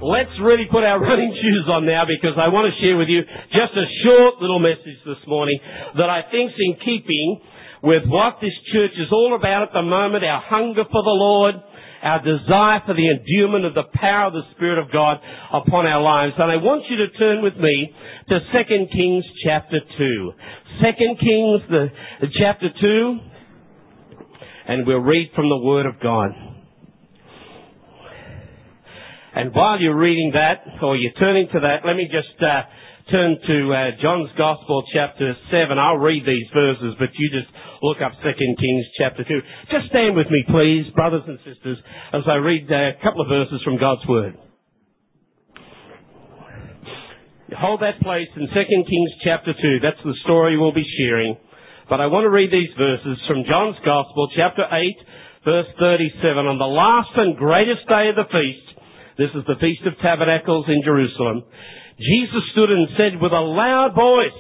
let's really put our running shoes on now, because I want to share with you just a short little message this morning that I think's in keeping with what this church is all about at the moment, our hunger for the Lord, our desire for the endowment of the power of the Spirit of God upon our lives. And I want you to turn with me to 2 Kings chapter 2. 2 Kings chapter 2, and we'll read from the Word of God. And while you're reading that, or you're turning to that, let me just turn to John's Gospel, chapter 7. I'll read these verses, but you just look up 2 Kings chapter 2. Just stand with me, please, brothers and sisters, as I read a couple of verses from God's Word. Hold that place in 2 Kings chapter 2. That's the story we'll be sharing. But I want to read these verses from John's Gospel, chapter 8, verse 37. On the last and greatest day of the feast, this is the Feast of Tabernacles in Jerusalem, Jesus stood and said with a loud voice,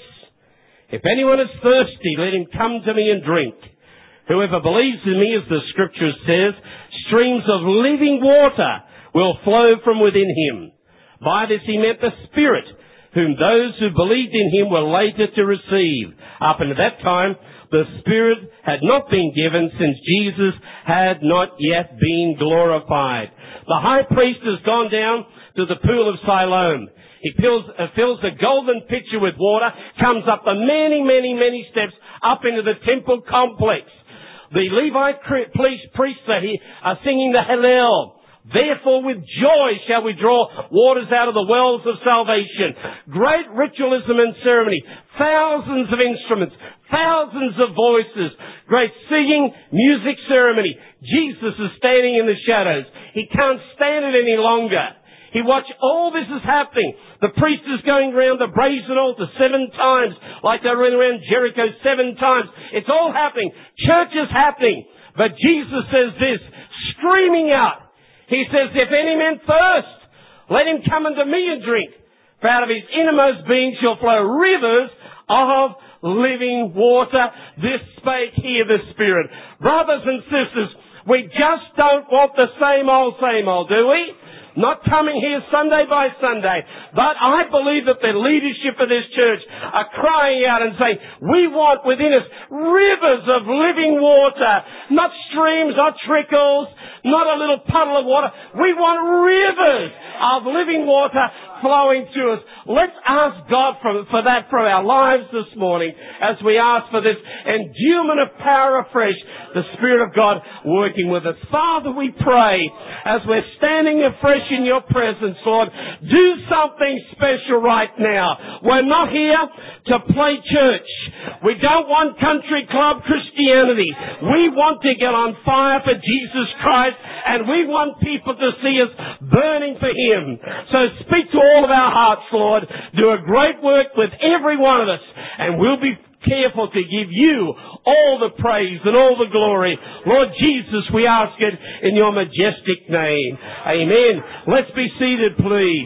"If anyone is thirsty, let him come to me and drink. Whoever believes in me, as the Scripture says, streams of living water will flow from within him." By this he meant the Spirit, whom those who believed in him were later to receive. Up until that time, the Spirit had not been given, since Jesus had not yet been glorified. The high priest has gone down to the pool of Siloam. He fills a golden pitcher with water, comes up the many steps up into the temple complex. The Levite priests are singing the Hallel. Therefore with joy shall we draw waters out of the wells of salvation. Great ritualism and ceremony. Thousands of instruments. Thousands of voices. Great singing, music ceremony. Jesus is standing in the shadows. He can't stand it any longer. He watched all this is happening. The priest is going around the brazen altar 7 times, like they ran around Jericho 7 times. It's all happening. Church is happening. But Jesus says this, screaming out. He says, "If any man thirst, let him come unto me and drink. For out of his innermost being shall flow rivers of living water." This spake he, the Spirit. Brothers and sisters, we just don't want the same old, do we? Not coming here Sunday by Sunday. But I believe that the leadership of this church are crying out and saying, we want within us rivers of living water. Not streams, not trickles, not a little puddle of water. We want rivers of living water flowing to us. Let's ask God for that from our lives this morning, as we ask for this endowment of power afresh, the Spirit of God working with us. Father, we pray, as we're standing afresh in your presence, Lord, do something special right now. We're not here to play church. We don't want country club Christianity. We want to get on fire for Jesus Christ, and we want people to see us burning for Him. So speak to all of our hearts, Lord. Do a great work with every one of us, and we'll be careful to give you all the praise and all the glory. Lord Jesus, we ask it in your majestic name. Amen. Let's be seated, please.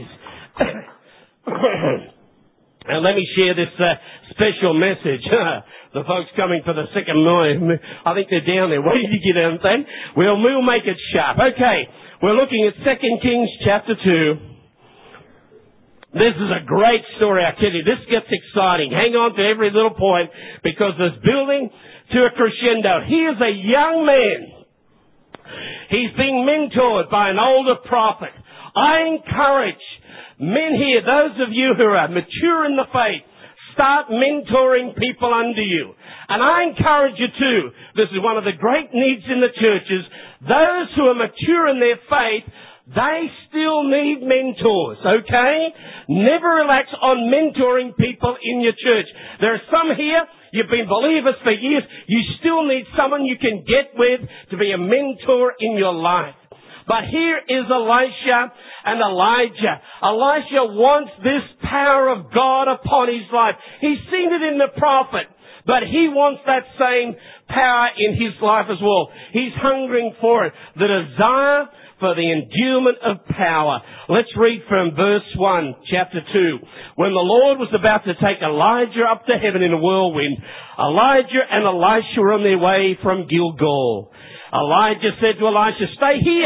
And let me share this special message. The folks coming for the second morning, I think they're down there waiting to get on thing. We'll make it sharp. Okay, we're looking at 2 Kings chapter 2. This is a great story, I tell you. This gets exciting. Hang on to every little point, because it's building to a crescendo. Here's a young man. He's being mentored by an older prophet. I encourage men here, those of you who are mature in the faith, start mentoring people under you. And I encourage you too. This is one of the great needs in the churches. Those who are mature in their faith, they still need mentors, okay? Never relax on mentoring people in your church. There are some here, you've been believers for years, you still need someone you can get with to be a mentor in your life. But here is Elisha and Elijah. Elisha wants this power of God upon his life. He's seen it in the prophet, but he wants that same power in his life as well. He's hungering for it. The desire for the endowment of power. Let's read from verse 1, chapter 2. When the Lord was about to take Elijah up to heaven in a whirlwind, Elijah and Elisha were on their way from Gilgal. Elijah said to Elisha, "Stay here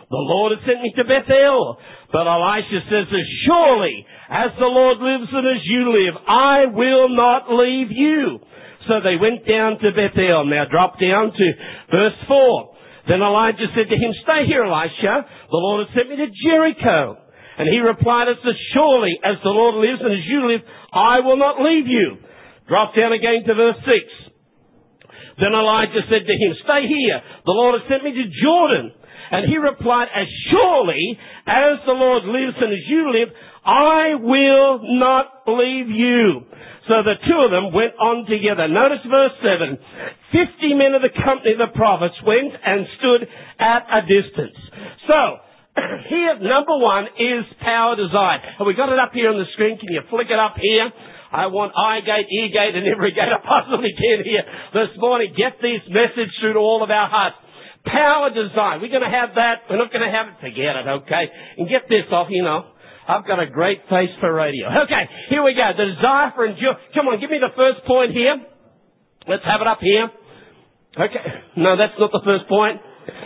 The Lord has sent me to Bethel. But Elisha says, as surely as the Lord lives and as you live, I will not leave you. So they went down to Bethel. Now drop down to verse 4. Then Elijah said to him, stay here, Elisha. The Lord has sent me to Jericho. And he replied, as surely as the Lord lives and as you live, I will not leave you. Drop down again to verse 6. Then Elijah said to him, stay here. The Lord has sent me to Jordan. And he replied, as surely as the Lord lives and as you live, I will not leave you. So the two of them went on together. Notice verse 7. 50 men of the company of the prophets went and stood at a distance. So, here, number one is power desired. Have we got it up here on the screen? Can you flick it up here? I want eye gate, ear gate, and every gate I possibly can here this morning. Get this message through to all of our hearts. Power desired. We're going to have that. We're not going to have it. Forget it, okay? And get this off, I've got a great face for radio. Okay, here we go. The desire for endurance. Come on, give me the first point here. Let's have it up here. Okay. No, that's not the first point.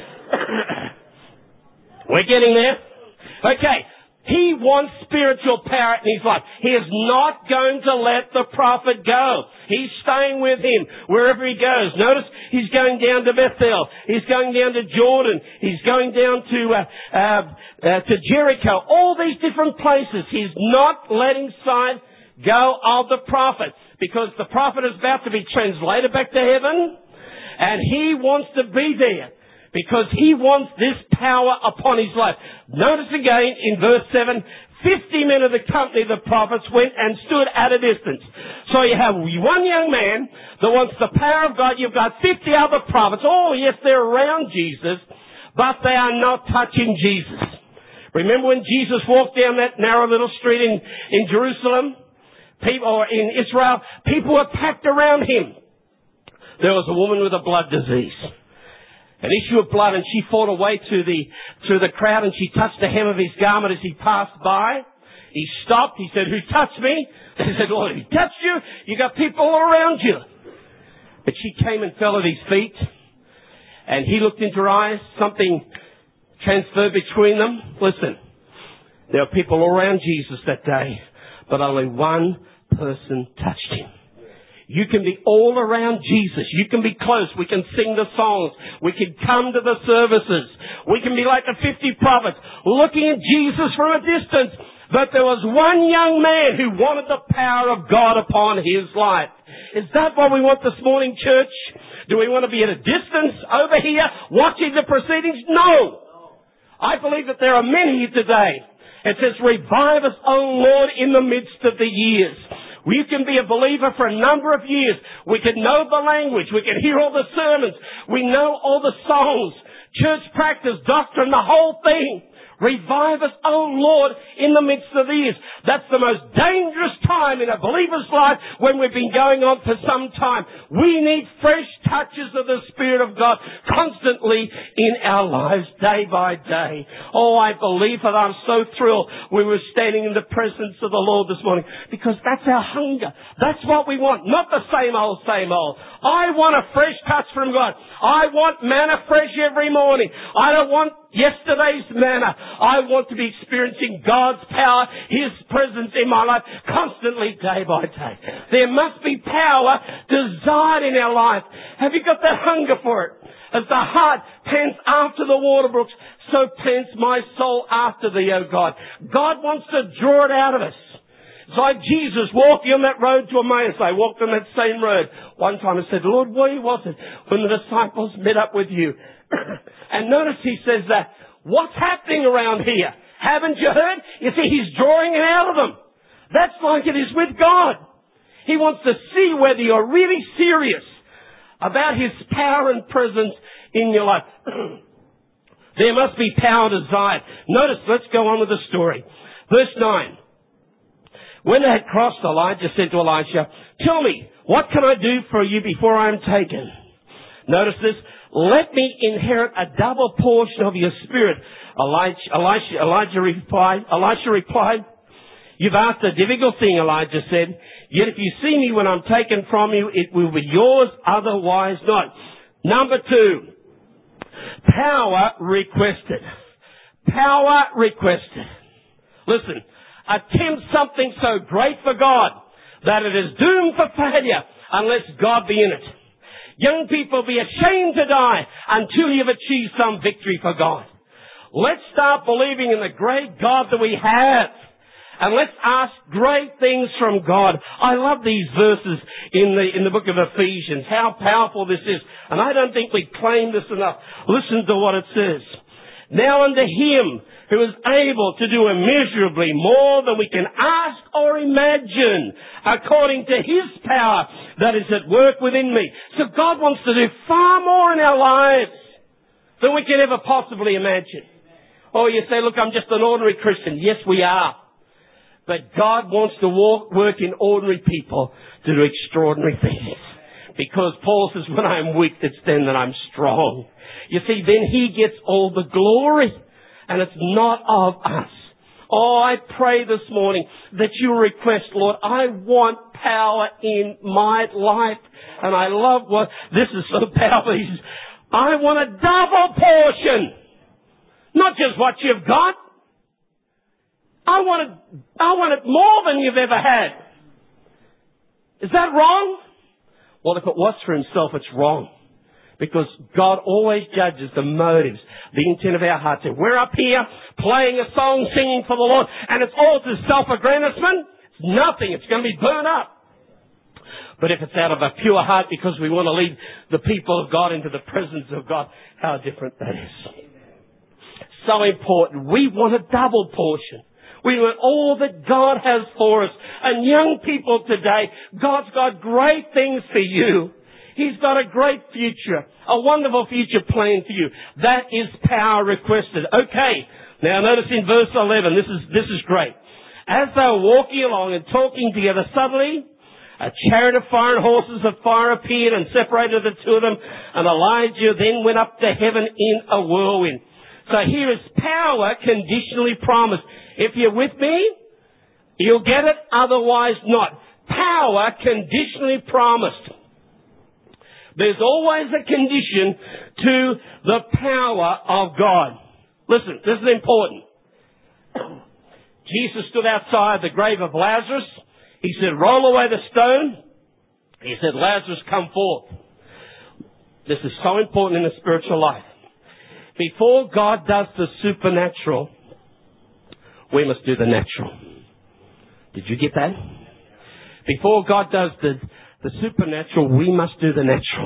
We're getting there. Okay. He wants spiritual power in his life. He is not going to let the prophet go. He's staying with him wherever he goes. Notice he's going down to Bethel. He's going down to Jordan. He's going down to Jericho. All these different places. He's not letting sight go of the prophet because the prophet is about to be translated back to heaven and he wants to be there. Because he wants this power upon his life. Notice again in verse 7, 50 men of the company of the prophets went and stood at a distance. So you have one young man that wants the power of God. You've got 50 other prophets. Oh, yes, they're around Jesus, but they are not touching Jesus. Remember when Jesus walked down that narrow little street in Jerusalem? Or in Israel? People were packed around him. There was a woman with a blood disease. An issue of blood, and she fought her way through the crowd, and she touched the hem of his garment as he passed by. He stopped. He said, who touched me? They said, Lord, who touched you? You got people all around you. But she came and fell at his feet, and he looked into her eyes. Something transferred between them. Listen, there were people all around Jesus that day, but only one person touched him. You can be all around Jesus. You can be close. We can sing the songs. We can come to the services. We can be like the 50 prophets, looking at Jesus from a distance. But there was one young man who wanted the power of God upon his life. Is that what we want this morning, church? Do we want to be at a distance over here watching the proceedings? No. I believe that there are many here today. It says, revive us, O Lord, in the midst of the years. You can be a believer for a number of years. We can know the language. We can hear all the sermons. We know all the songs, church practice, doctrine, the whole thing. Revive us, O Lord, in the midst of the years. That's the most dangerous time in a believer's life when we've been going on for some time. We need fresh touches of the Spirit of God constantly in our lives, day by day. Oh, I believe that I'm so thrilled we were standing in the presence of the Lord this morning because that's our hunger. That's what we want. Not the same old, same old. I want a fresh touch from God. I want manna fresh every morning. I don't want yesterday's manna. I want to be experiencing God's power, His presence in my life constantly, day by day. There must be power desired in our life. Have you got that hunger for it? As the heart pants after the water brooks, so pants my soul after thee, O God. God wants to draw it out of us. It's like Jesus walking on that road to Emmaus. They walked on that same road. One time I said, Lord, where was it when the disciples met up with you? And notice he says that, what's happening around here? Haven't you heard? You see, he's drawing it out of them. That's like it is with God. He wants to see whether you're really serious about His power and presence in your life. There must be power desired. Notice, let's go on with the story. Verse 9. When they had crossed, Elijah said to Elisha, tell me, what can I do for you before I am taken? Notice this. Let me inherit a double portion of your spirit. Elisha replied, you've asked a difficult thing, Elijah said. Yet if you see me when I'm taken from you, it will be yours, otherwise not. Number 2, power requested. Power requested. Listen, attempt something so great for God that it is doomed for failure unless God be in it. Young people, be ashamed to die until you've achieved some victory for God. Let's start believing in the great God that we have. And let's ask great things from God. I love these verses in the book of Ephesians, how powerful this is. And I don't think we claim this enough. Listen to what it says. Now unto Him who is able to do immeasurably more than we can ask or imagine, according to His power that is at work within me. So God wants to do far more in our lives than we can ever possibly imagine. Oh, you say, look, I'm just an ordinary Christian. Yes, we are. But God wants to work in ordinary people to do extraordinary things. Because Paul says, when I'm weak, it's then that I'm strong. You see, then He gets all the glory. And it's not of us. Oh, I pray this morning that you request, Lord, I want power in my life. And I love what, this is so powerful. He says, I want a double portion. Not just what you've got. I want it more than you've ever had. Is that wrong? Well, if it was for Himself, it's wrong. Because God always judges the motives, the intent of our hearts. If we're up here playing a song, singing for the Lord, and it's all to self-aggrandizement, it's nothing. It's going to be burned up. But if it's out of a pure heart because we want to lead the people of God into the presence of God, how different that is. So important. We want a double portion. We want all that God has for us. And young people today, God's got great things for you. He's got a great future, a wonderful future planned for you. That is power requested. Okay, now notice in verse 11, this is great. As they were walking along and talking together, suddenly a chariot of fire and horses of fire appeared and separated the two of them, and Elijah then went up to heaven in a whirlwind. So here is power conditionally promised. If you're with me, you'll get it, otherwise not. Power conditionally promised. There's always a condition to the power of God. Listen, this is important. Jesus stood outside the grave of Lazarus. He said, roll away the stone. He said, Lazarus, come forth. This is so important in the spiritual life. Before God does the supernatural, we must do the natural. Did you get that? Before God does the supernatural, we must do the natural.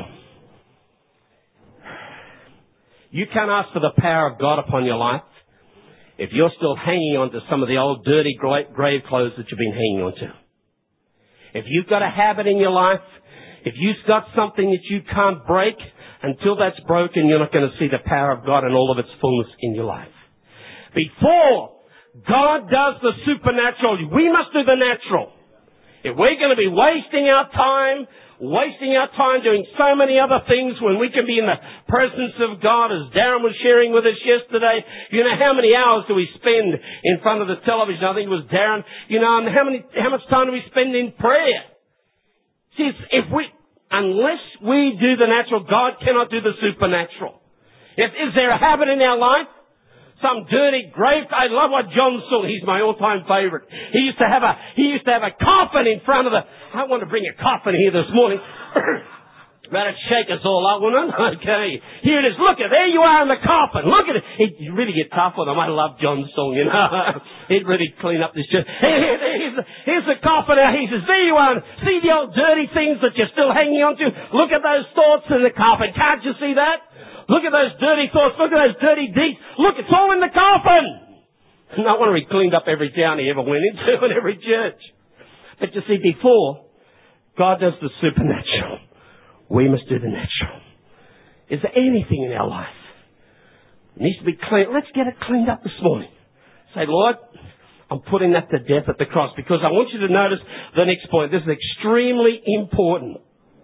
You can't ask for the power of God upon your life if you're still hanging on to some of the old dirty grave clothes that you've been hanging on to. If you've got a habit in your life, if you've got something that you can't break, until that's broken, you're not going to see the power of God and all of its fullness in your life. Before God does the supernatural, we must do the natural. If we're going to be wasting our time doing so many other things when we can be in the presence of God, as Darren was sharing with us yesterday, you know, how many hours do we spend in front of the television? I think it was Darren. You know, and how much time do we spend in prayer? See, unless we do the natural, God cannot do the supernatural. Is there a habit in our life? Some dirty grave. I love what John Saul, he's my all-time favorite. He used to have a coffin in front of I want to bring a coffin here this morning. That'd shake us all up, wouldn't it? Okay. Here it is. Look at, there you are in the coffin. Look at it. You really get tough with him. I love John's song, you know. He'd really clean up this church. Here's the coffin out. He says, there you are. See the old dirty things that you're still hanging on to? Look at those thoughts in the coffin. Can't you see that? Look at those dirty thoughts. Look at those dirty deeds. Look, it's all in the coffin. Not one he cleaned up every town he ever went into and every church. But you see, before God does the supernatural, we must do the natural. Is there anything in our life that needs to be cleaned? Let's get it cleaned up this morning. Say, Lord, I'm putting that to death at the cross, because I want you to notice the next point. This is extremely important.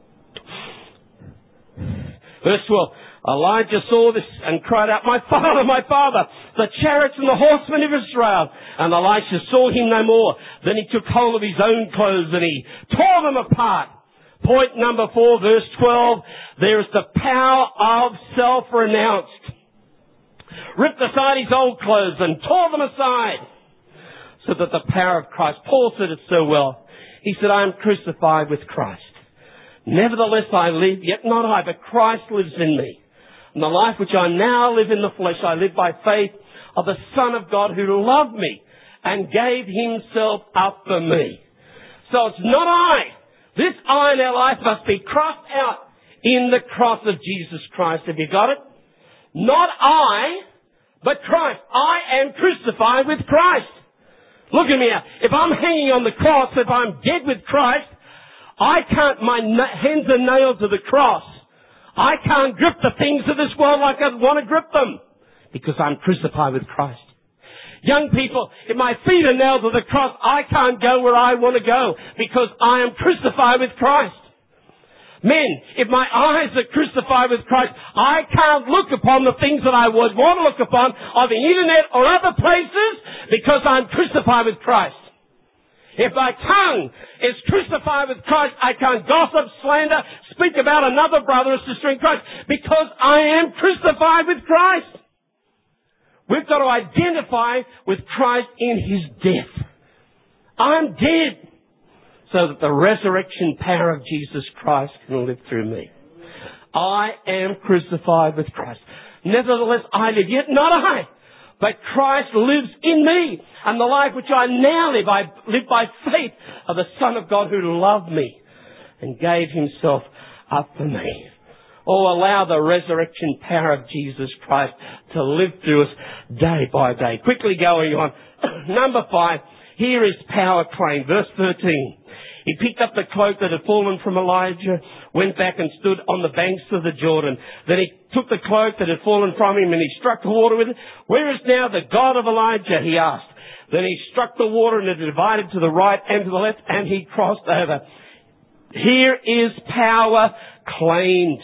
Verse 12. Elijah saw this and cried out, my father, the chariots and the horsemen of Israel. And Elisha saw him no more. Then he took hold of his own clothes and he tore them apart. Point number 4, verse 12. There is the power of self-renounced. ripped aside his old clothes and tore them aside so that the power of Christ. Paul said it so well. He said, I am crucified with Christ. Nevertheless I live, yet not I, but Christ lives in me. And the life which I now live in the flesh, I live by faith of the Son of God who loved me and gave himself up for me. So it's not I. This I in our life must be crossed out in the cross of Jesus Christ. Have you got it? Not I, but Christ. I am crucified with Christ. Look at me now. If I'm hanging on the cross, if I'm dead with Christ, I can't, my hands are nailed to the cross. I can't grip the things of this world like I want to grip them because I'm crucified with Christ. Young people, if my feet are nailed to the cross, I can't go where I want to go because I am crucified with Christ. Men, if my eyes are crucified with Christ, I can't look upon the things that I would want to look upon on the internet or other places because I'm crucified with Christ. If my tongue is crucified with Christ, I can't gossip, slander, speak about another brother or sister in Christ because I am crucified with Christ. We've got to identify with Christ in his death. I'm dead so that the resurrection power of Jesus Christ can live through me. I am crucified with Christ. Nevertheless, I live, yet not I, but Christ lives in me. And the life which I now live, I live by faith of the Son of God who loved me and gave himself up for me. Oh, allow the resurrection power of Jesus Christ to live through us day by day. Quickly going on. Number 5, here is power claim. Verse 13. He picked up the cloak that had fallen from Elijah, went back and stood on the banks of the Jordan. Then he took the cloak that had fallen from him and he struck the water with it. Where is now the God of Elijah? He asked. Then he struck the water and it divided to the right and to the left and he crossed over. Here is power claimed.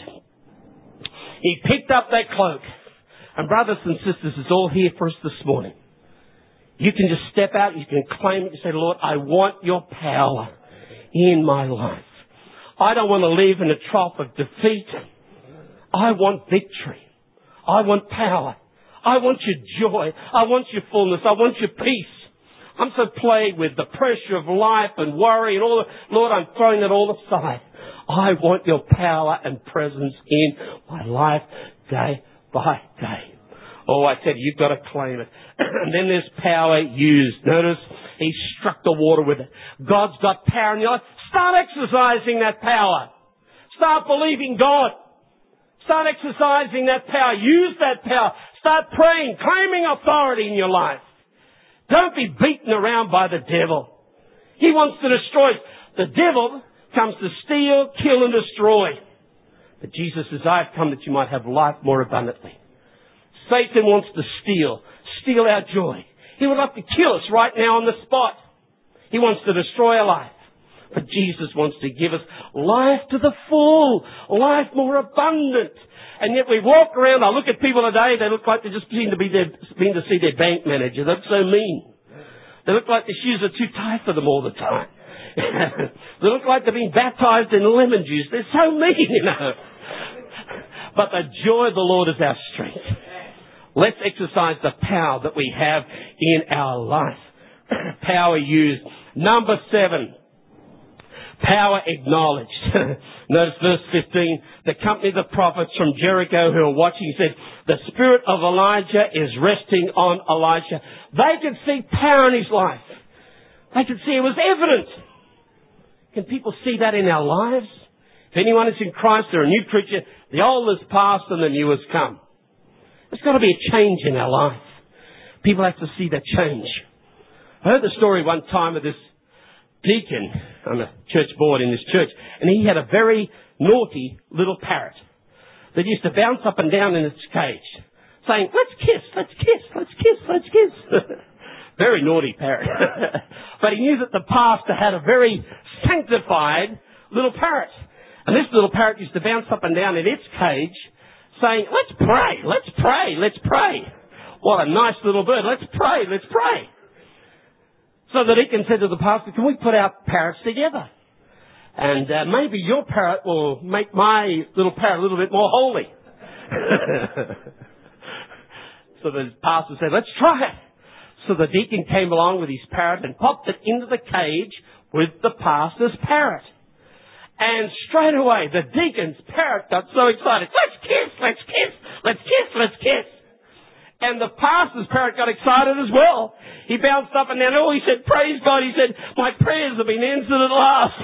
He picked up that cloak. And brothers and sisters, it's all here for us this morning. You can just step out, you can claim it, you say, Lord, I want your power in my life. I don't want to live in a trough of defeat. I want victory. I want power. I want your joy. I want your fullness. I want your peace. I'm so plagued with the pressure of life and worry and all that. Lord, I'm throwing it all aside. I want your power and presence in my life day by day. Oh, I said, you've got to claim it. And then there's power used. Notice, he struck the water with it. God's got power in your life. Start exercising that power. Start believing God. Start exercising that power. Use that power. Start praying, claiming authority in your life. Don't be beaten around by the devil. He wants to destroy us. The devil comes to steal, kill and destroy. But Jesus says, I have come that you might have life more abundantly. Satan wants to steal our joy. He would like to kill us right now on the spot. He wants to destroy our life. But Jesus wants to give us life to the full, life more abundant. And yet we walk around, I look at people today, they look like they just seem to be there, been to see their bank manager. They look so mean. They look like their shoes are too tight for them all the time. They look like they've been baptized in lemon juice. They're so mean, you know. But the joy of the Lord is our strength. Let's exercise the power that we have in our life. Power used. Number 7. Power acknowledged. Notice verse 15. The company of the prophets from Jericho who are watching said, the spirit of Elijah is resting on Elisha. They could see power in his life. They could see it was evident. Can people see that in our lives? If anyone is in Christ, they're a new creature. The old has passed and the new has come. There's got to be a change in our life. People have to see that change. I heard the story one time of this deacon on a church board in this church, and he had a very naughty little parrot that used to bounce up and down in its cage, saying, let's kiss, let's kiss, let's kiss, let's kiss. Very naughty parrot. But he knew that the pastor had a very sanctified little parrot. And this little parrot used to bounce up and down in its cage, saying, let's pray, let's pray, let's pray. What a nice little bird. Let's pray, let's pray. So the deacon said to the pastor, can we put our parrots together? And maybe your parrot will make my little parrot a little bit more holy. So the pastor said, let's try it. So the deacon came along with his parrot and popped it into the cage with the pastor's parrot. And straight away, the deacon's parrot got so excited. Let's kiss, let's kiss, let's kiss, let's kiss. And the pastor's parrot got excited as well. He bounced up and down. Oh, he said, praise God. He said, my prayers have been answered at last.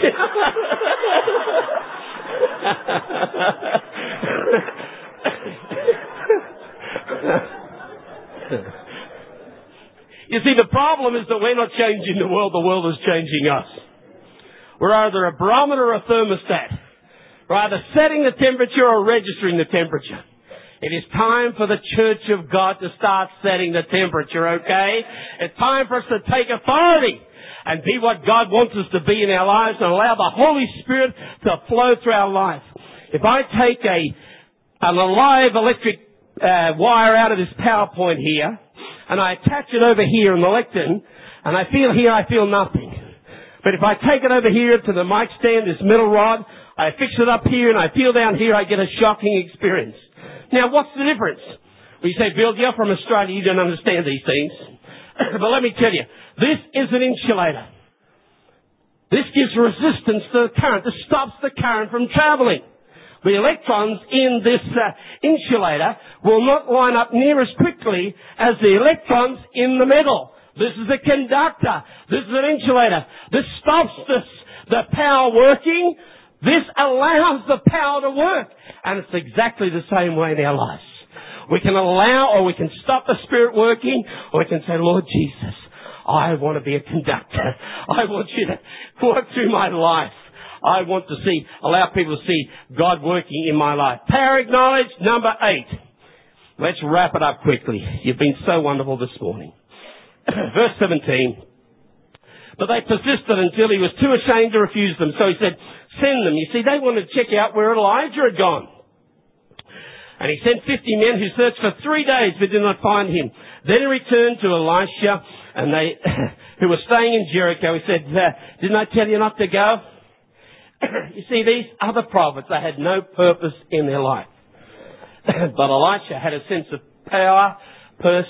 You see, the problem is that we're not changing the world is changing us. We're either a barometer or a thermostat. We're either setting the temperature or registering the temperature. It is time for the Church of God to start setting the temperature, okay? It's time for us to take authority and be what God wants us to be in our lives and allow the Holy Spirit to flow through our life. If I take an alive electric wire out of this PowerPoint here and I attach it over here in the lectern and I feel here, I feel nothing. But if I take it over here to the mic stand, this middle rod, I fix it up here and I feel down here, I get a shocking experience. Now, what's the difference? Well, you say, Bill, you're from Australia, you don't understand these things. But let me tell you, this is an insulator. This gives resistance to the current. This stops the current from traveling. The electrons in this insulator will not line up near as quickly as the electrons in the metal. This is a conductor. This is an insulator. This stops the power working. This allows the power to work. And it's exactly the same way in our lives. We can allow or we can stop the Spirit working, or we can say, Lord Jesus, I want to be a conductor. I want you to work through my life. I want to allow people to see God working in my life. Power acknowledged, number 8. Let's wrap it up quickly. You've been so wonderful this morning. Verse 17. But they persisted until he was too ashamed to refuse them. So he said, send them. You see, they wanted to check out where Elijah had gone. And he sent 50 men who searched for 3 days but did not find him. Then he returned to Elisha and they, who were staying in Jericho. He said, didn't I tell you not to go? You see, these other prophets, they had no purpose in their life. But Elisha had a sense of power, purpose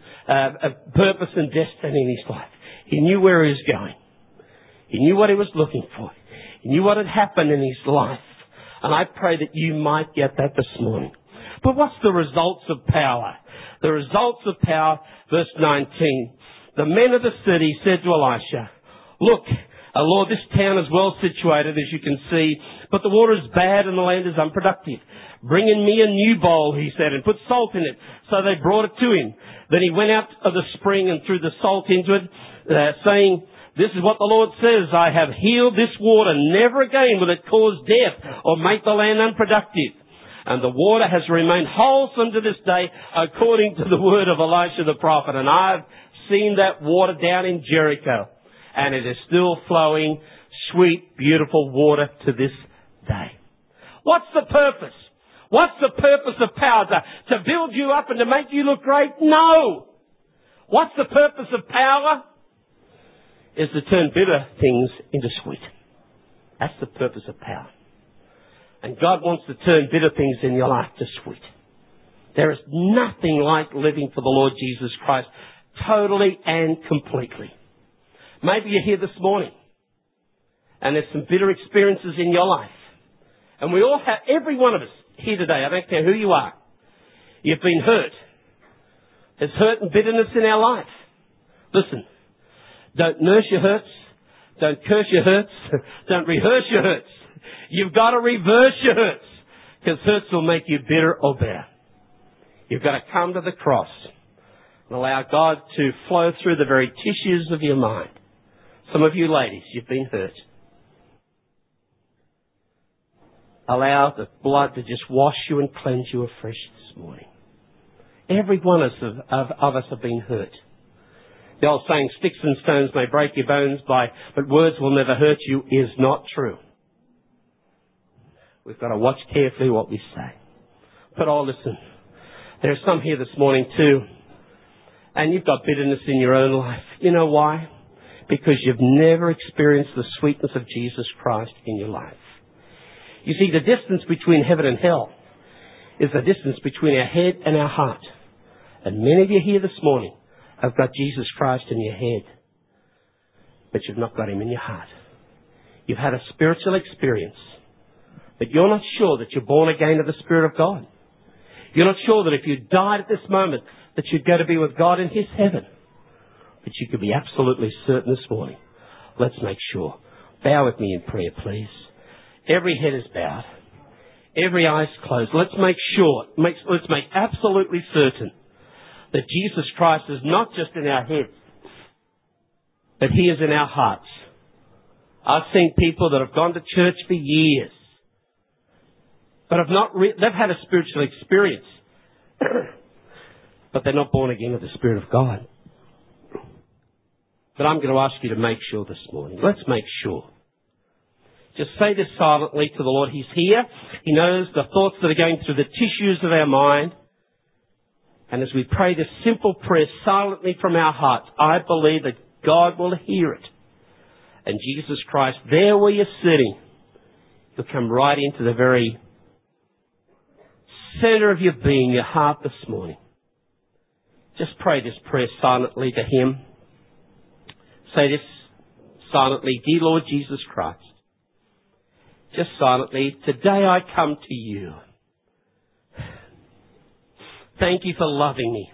and destiny in his life. He knew where he was going. He knew what he was looking for. He knew what had happened in his life. And I pray that you might get that this morning. But what's the results of power? The results of power, verse 19. The men of the city said to Elisha, look, Lord, this town is well situated, as you can see, but the water is bad and the land is unproductive. Bring in me a new bowl, he said, and put salt in it. So they brought it to him. Then he went out of the spring and threw the salt into it, saying, this is what the Lord says, I have healed this water. Never again will it cause death or make the land unproductive. And the water has remained wholesome to this day, according to the word of Elisha the prophet. And I've seen that water down in Jericho. And it is still flowing, sweet, beautiful water to this day. What's the purpose? What's the purpose of power? To build you up and to make you look great? No! What's the purpose of power? Is to turn bitter things into sweet. That's the purpose of power. And God wants to turn bitter things in your life to sweet. There is nothing like living for the Lord Jesus Christ totally and completely. Maybe you're here this morning and there's some bitter experiences in your life. And we all have, every one of us here today, I don't care who you are, you've been hurt. There's hurt and bitterness in our life. Listen, don't nurse your hurts. Don't curse your hurts. Don't rehearse your hurts. You've got to reverse your hurts, because hurts will make you bitter or better. You've got to come to the cross and allow God to flow through the very tissues of your mind. Some of you ladies, you've been hurt. Allow the blood to just wash you and cleanse you afresh this morning. Every one of us have been hurt. The old saying, sticks and stones may break your bones, but words will never hurt you, is not true. We've got to watch carefully what we say. But listen, there are some here this morning too, and you've got bitterness in your own life. You know why? Because you've never experienced the sweetness of Jesus Christ in your life. You see, the distance between heaven and hell is the distance between our head and our heart. And many of you here this morning have got Jesus Christ in your head, but you've not got Him in your heart. You've had a spiritual experience, but you're not sure that you're born again of the Spirit of God. You're not sure that if you died at this moment, that you'd go to be with God in His heaven. But you can be absolutely certain this morning. Let's make sure. Bow with me in prayer, please. Every head is bowed. Every eye is closed. Let's make sure, let's make absolutely certain that Jesus Christ is not just in our heads, but He is in our hearts. I've seen people that have gone to church for years, but they've had a spiritual experience, but they're not born again of the Spirit of God. But I'm going to ask you to make sure this morning. Let's make sure. Just say this silently to the Lord. He's here. He knows the thoughts that are going through the tissues of our mind. And as we pray this simple prayer silently from our hearts, I believe that God will hear it. And Jesus Christ, there where you're sitting, He'll come right into the very center of your being, your heart this morning. Just pray this prayer silently to Him. Say this silently. Dear Lord Jesus Christ, just silently, today I come to You. Thank You for loving me,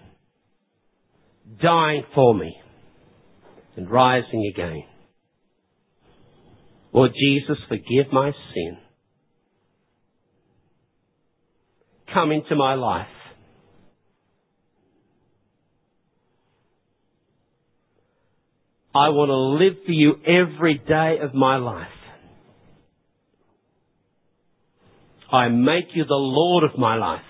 dying for me, and rising again. Lord Jesus, forgive my sin. Come into my life. I want to live for You every day of my life. I make You the Lord of my life.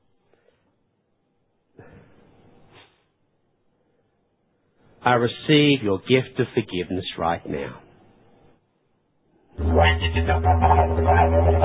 I receive Your gift of forgiveness right now.